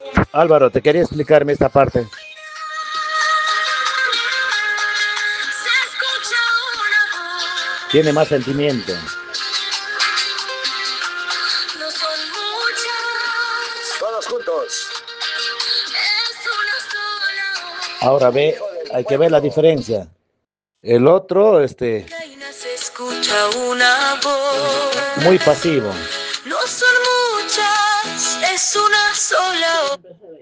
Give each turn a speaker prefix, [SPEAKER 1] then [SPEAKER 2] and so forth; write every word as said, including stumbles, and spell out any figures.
[SPEAKER 1] Álvaro, te quería explicarme esta parte.
[SPEAKER 2] Se escucha una
[SPEAKER 1] Tiene más
[SPEAKER 2] voz.
[SPEAKER 1] sentimiento.
[SPEAKER 2] No son muchas.
[SPEAKER 3] Todos juntos.
[SPEAKER 2] Es una sola
[SPEAKER 1] Ahora
[SPEAKER 2] voz.
[SPEAKER 1] ve, hay que ver la diferencia. El otro, este,
[SPEAKER 2] Reina, se escucha una voz.
[SPEAKER 1] muy pasivo.
[SPEAKER 2] No son muchas, es una sola voz.